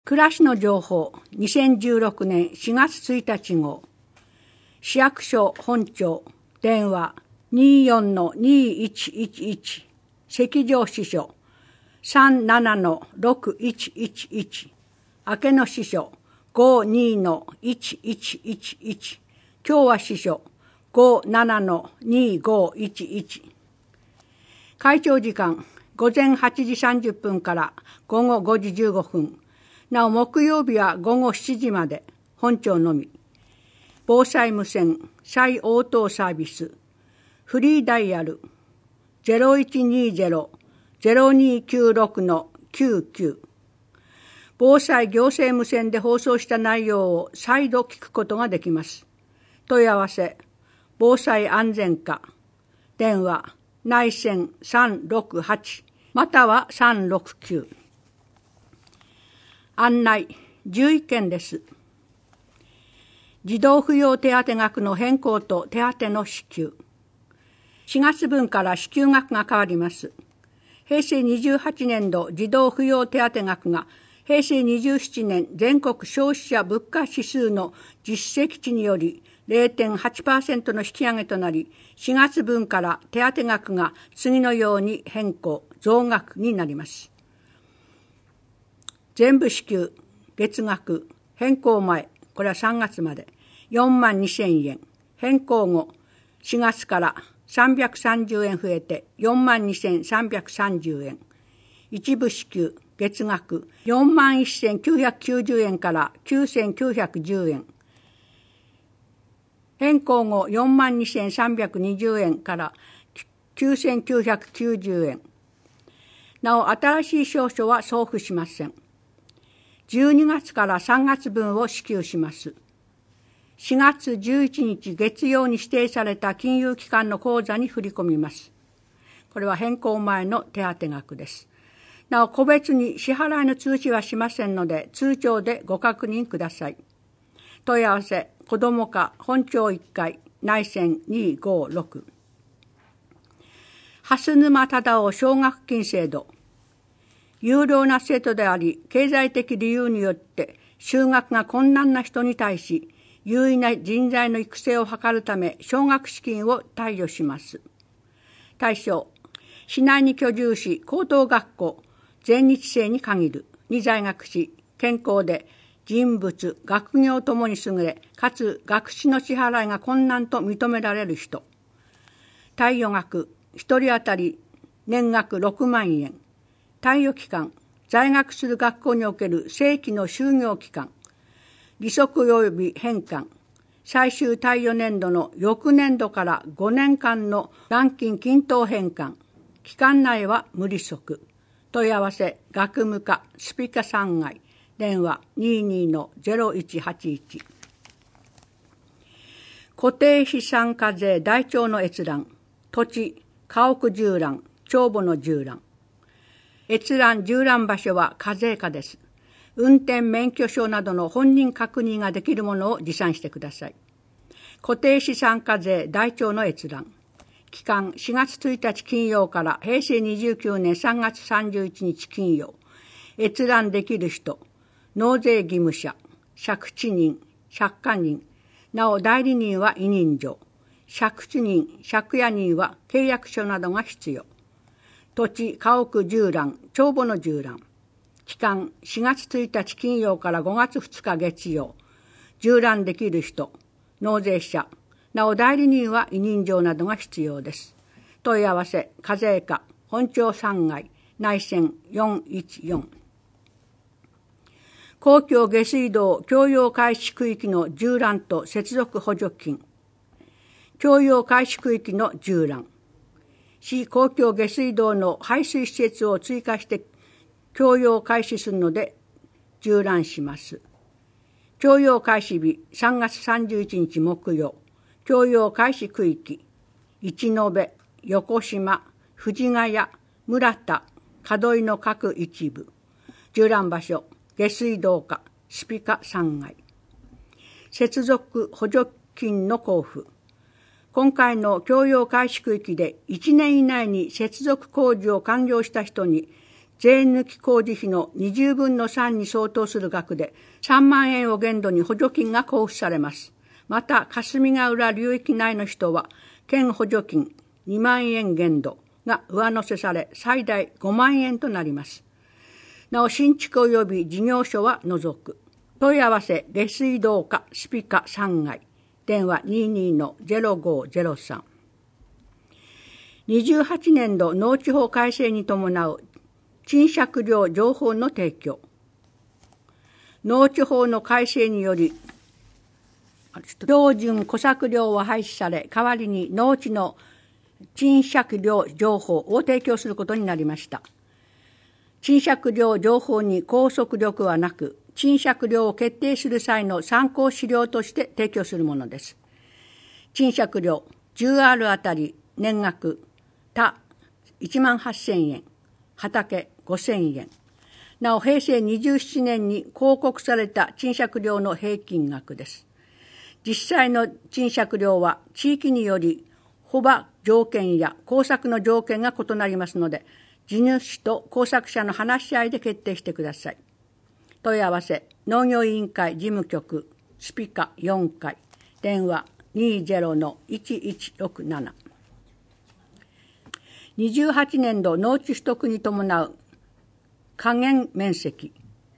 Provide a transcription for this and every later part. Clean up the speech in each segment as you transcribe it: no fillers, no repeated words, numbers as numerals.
暮らしの情報2016年4月1日号。市役所本庁電話 24-2111 赤条支所 37-6111 明野支所 52-1111 共和支所 57-2511。会長時間午前8時30分から午後5時15分。なお木曜日は午後7時まで本庁のみ。防災無線再応答サービスフリーダイヤル 0120-0296-99。防災行政無線で放送した内容を再度聞くことができます。問い合わせ防災安全課電話内線368または369。案内11件です。児童扶養手当額の変更と手当の支給。4月分から支給額が変わります。平成28年度児童扶養手当額が平成27年全国消費者物価指数の実績値により 0.8% の引き上げとなり、4月分から手当額が次のように変更、増額になります。全部支給、月額、変更前、これは3月まで、42,000円。変更後、4月から330円増えて42,330円。一部支給、月額、41,990円から9,910円。変更後、42,320円から9,990円。なお、新しい証書は送付しません。12月から3月分を支給します。4月11日月曜に指定された金融機関の口座に振り込みます。これは変更前の手当額です。なお、個別に支払いの通知はしませんので、通帳でご確認ください。問い合わせ、子ども課本庁1階内線256。蓮沼忠夫奨学金制度。有料な制度であり、経済的理由によって就学が困難な人に対し、優位な人材の育成を図るため、奨学資金を貸与します。対象、市内に居住し、高等学校、全日制に限る、に在学し、健康で、人物、学業ともに優れ、かつ学費の支払いが困難と認められる人。貸与額、一人当たり年額6万円。貸与期間、在学する学校における正規の就業期間、利息及び返還、最終貸与年度の翌年度から5年間の元金均等返還、期間内は無利息。問い合わせ、学務課、スピカ3階、電話 22-0181。固定資産課税台帳の閲覧、土地、家屋縦覧、帳簿の縦覧。閲覧・縦覧場所は課税課です。運転免許証などの本人確認ができるものを持参してください。固定資産課税台帳の閲覧。期間4月1日金曜から平成29年3月31日金曜。閲覧できる人、納税義務者、借地人、借家人、なお代理人は委任状。借地人、借家人は契約書などが必要。土地、家屋縦覧、帳簿の縦覧。期間4月1日金曜から5月2日月曜。縦覧できる人、納税者、なお代理人は委任状などが必要です。問い合わせ、課税課、本庁3階、内線414。公共下水道共用開始区域の縦覧と接続補助金。共用開始区域の縦覧。市公共下水道の排水施設を追加して共用開始するので縦覧します。共用開始日3月31日木曜。共用開始区域一延、横島、藤ヶ谷、村田、門井の各一部。縦覧場所、下水道課、スピカ3階。接続補助金の交付。今回の共用開始区域で1年以内に接続工事を完了した人に税抜き工事費の20分の3に相当する額で3万円を限度に補助金が交付されます。また、霞ヶ浦流域内の人は、県補助金2万円限度が上乗せされ、最大5万円となります。なお、新築及び事業所は除く。問い合わせ、下水道課スピカ3階。電話 22-0503。28年度農地法改正に伴う賃借料情報の提供。農地法の改正により、標準戸作料は廃止され、代わりに農地の賃借料情報を提供することになりました。賃借料情報に拘束力はなく、賃借料を決定する際の参考資料として提供するものです。賃借料 10R あたり年額他18,000円、畑5,000円。なお、平成27年に公告された賃借料の平均額です。実際の賃借料は地域により保場条件や工作の条件が異なりますので、地主と工作者の話し合いで決定してください。問い合わせ、農業委員会事務局スピカ4階、電話 20-1167。28年度農地取得に伴う加減面積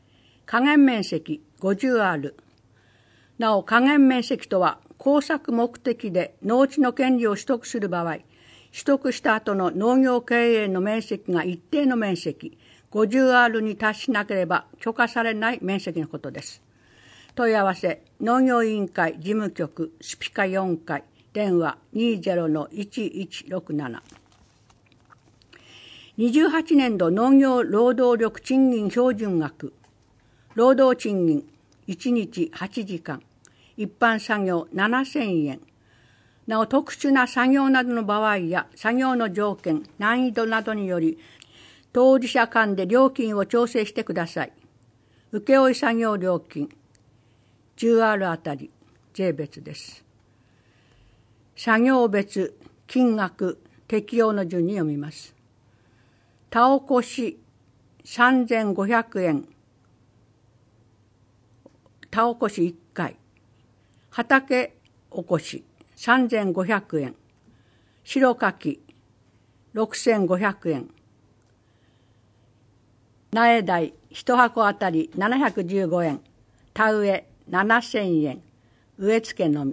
50R。なお、加減面積とは、工作目的で農地の権利を取得する場合、取得した後の農業経営の面積が一定の面積、50R に達しなければ許可されない面積のことです。問い合わせ、農業委員会事務局スピカ4階、電話 20-1167。28年度農業労働力賃金標準額、労働賃金1日8時間、一般作業7,000円。なお、特殊な作業などの場合や作業の条件、難易度などにより、当事者間で料金を調整してください。請負作業料金 10R あたり税別です。作業別金額適用の順に読みます。田起こし3,500円。田起こし1回。畑起こし3,500円。白かき6,500円。苗代1箱あたり715円。田植え7,000円。植え付けのみ。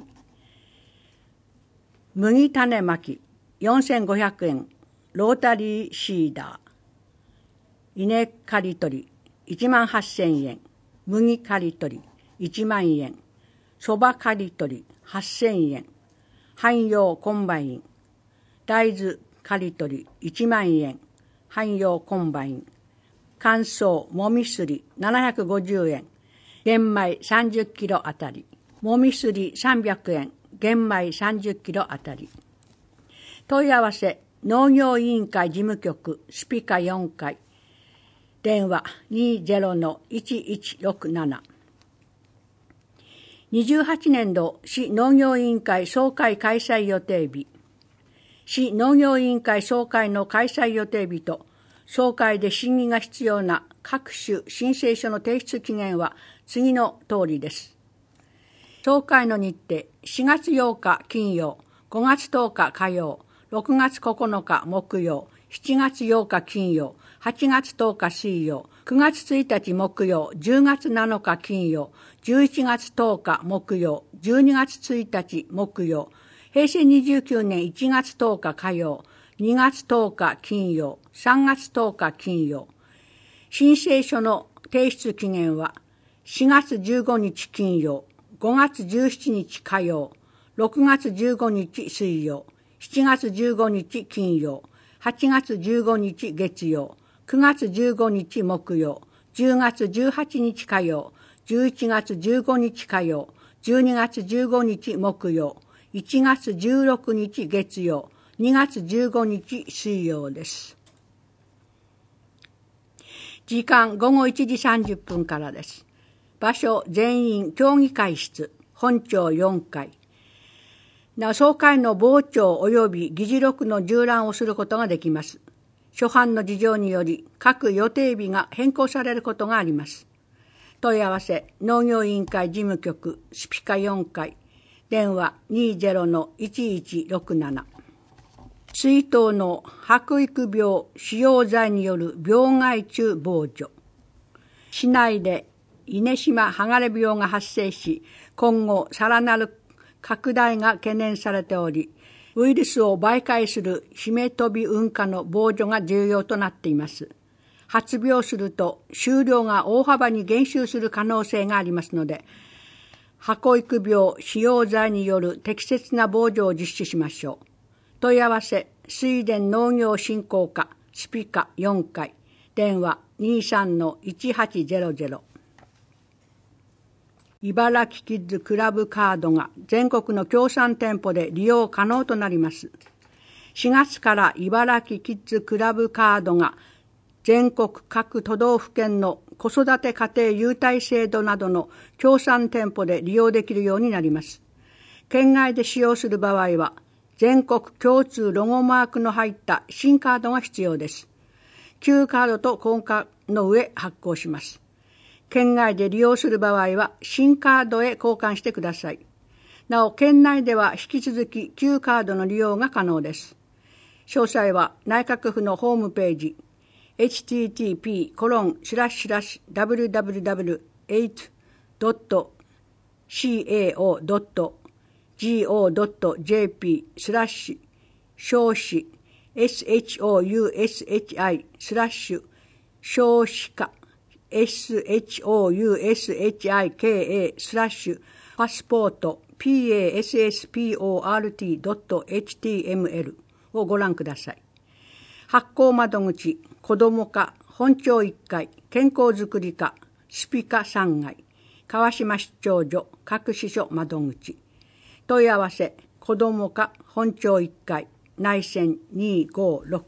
麦種まき4,500円。ロータリーシーダー。稲刈り取り18,000円。麦刈り取り1万円。そば刈り取り8,000円。汎用コンバイン。大豆刈り取り1万円。汎用コンバイン。乾燥もみすり750円。玄米30キロあたり。もみすり300円。玄米30キロあたり。問い合わせ、農業委員会事務局スピカ4階。電話 20-1167。28年度市農業委員会総会開催予定日。市農業委員会総会の開催予定日と、総会で審議が必要な各種申請書の提出期限は次の通りです。総会の日程、4月8日金曜、5月10日火曜、6月9日木曜、7月8日金曜、8月10日水曜、9月1日木曜、10月7日金曜、11月10日木曜、12月1日木曜、平成29年1月10日火曜、2月10日金曜、3月10日金曜。申請書の提出期限は4月15日金曜、5月17日火曜、6月15日水曜、7月15日金曜、8月15日月曜、9月15日木曜、10月18日火曜、11月15日火曜、12月15日木曜、1月16日月曜、2月15日水曜です。時間午後1時30分からです。場所全員協議会室、本庁4階。総会の傍聴及び議事録の閲覧をすることができます。 諸般の事情により各予定日が変更されることがあります。問い合わせ農業委員会事務局スピカ4階電話 20-1167 水筒の白育病使用剤による病害虫防除。市内で稲島剥がれ病が発生し、今後さらなる拡大が懸念されており、ウイルスを媒介するヒメトビウン科の防除が重要となっています。発病すると収量が大幅に減収する可能性がありますので、白育病使用剤による適切な防除を実施しましょう。問い合わせ水田農業振興課スピカ4階電話 23-1800。茨城キッズクラブカードが全国の協賛店舗で利用可能となります。4月から茨城キッズクラブカードが全国各都道府県の子育て家庭優待制度などの協賛店舗で利用できるようになります。県外で使用する場合は、全国共通ロゴマークの入った新カードが必要です。旧カードと交換の上発行します。県外で利用する場合は、新カードへ交換してください。なお、県内では引き続き旧カードの利用が可能です。詳細は内閣府のホームページ、http://www.8.co.go.jp/ 少子 shoushi/ 少子化 shoushika/ パスポート passport.html をご覧ください。発行窓口子ども課本町1階健康づくり課スピカ3階川島出張所各支所窓口。問い合わせ子ども課本町1階内線256。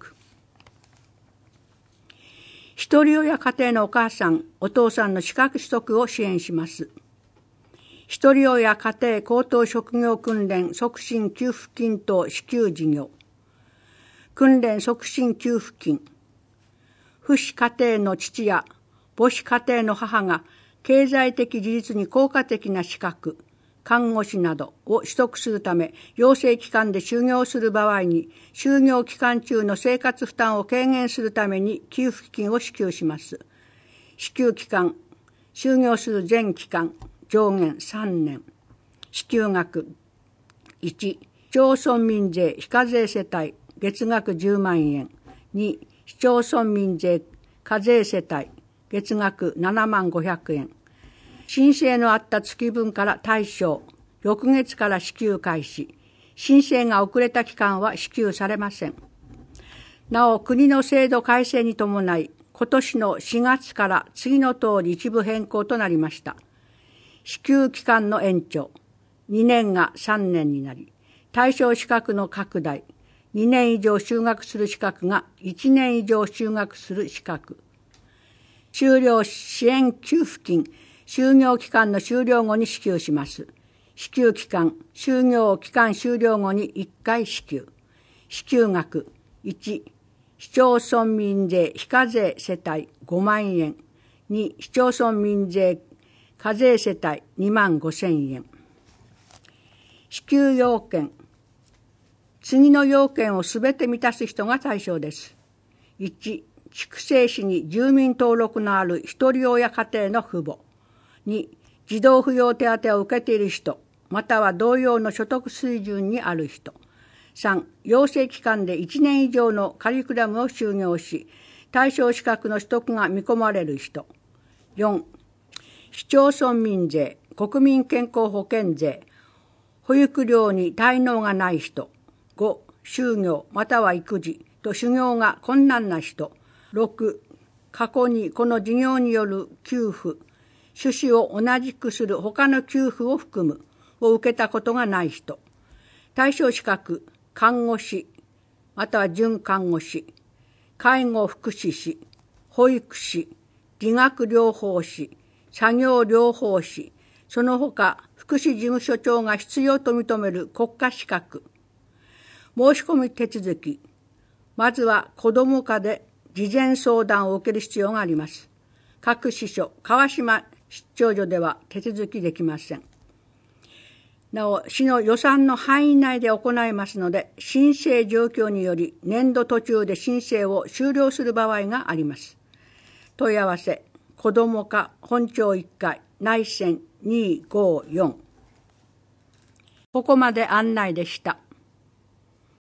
ひとり親家庭のお母さんお父さんの資格取得を支援します。ひとり親家庭高等職業訓練促進給付金等支給事業。訓練促進給付金。父子家庭の父や母子家庭の母が経済的自立に効果的な資格、看護師などを取得するため、養成機関で就業する場合に、就業期間中の生活負担を軽減するために給付金を支給します。支給期間、就業する全期間、上限3年。支給額、1、市町村民税非課税世帯、月額10万円。2、市町村民税課税世帯、月額7万500円。申請のあった月分から対象、翌月から支給開始。申請が遅れた期間は支給されません。なお、国の制度改正に伴い、今年の4月から次の通り一部変更となりました。支給期間の延長、2年が3年になり、対象資格の拡大、2年以上就学する資格が1年以上就学する資格。就業支援給付金、就業期間の終了後に支給します。支給期間、就業期間終了後に1回支給。支給額、1、市町村民税非課税世帯5万円。2、市町村民税課税世帯2万5千円。支給要件。次の要件をすべて満たす人が対象です。1、筑西市に住民登録のあるひとり親家庭の父母。2、児童扶養手当を受けている人、または同様の所得水準にある人。3、養成期間で1年以上のカリキュラムを修了し、対象資格の取得が見込まれる人。4、市町村民税、国民健康保険税、保育料に滞納がない人。5、就業または育児と就業が困難な人。6、過去にこの事業による給付、趣旨を同じくする他の給付を含むを受けたことがない人。対象資格、看護師、または準看護師、介護福祉士、保育士、理学療法士、作業療法士、その他福祉事務所長が必要と認める国家資格。申し込み手続き、 まずは子ども課で事前相談を受ける必要があります。各支所、川島出張所では手続きできません。なお、市の予算の範囲内で行いますので、申請状況により年度途中で申請を終了する場合があります。問い合わせ、子ども課本庁1階内線254。ここまで案内でした。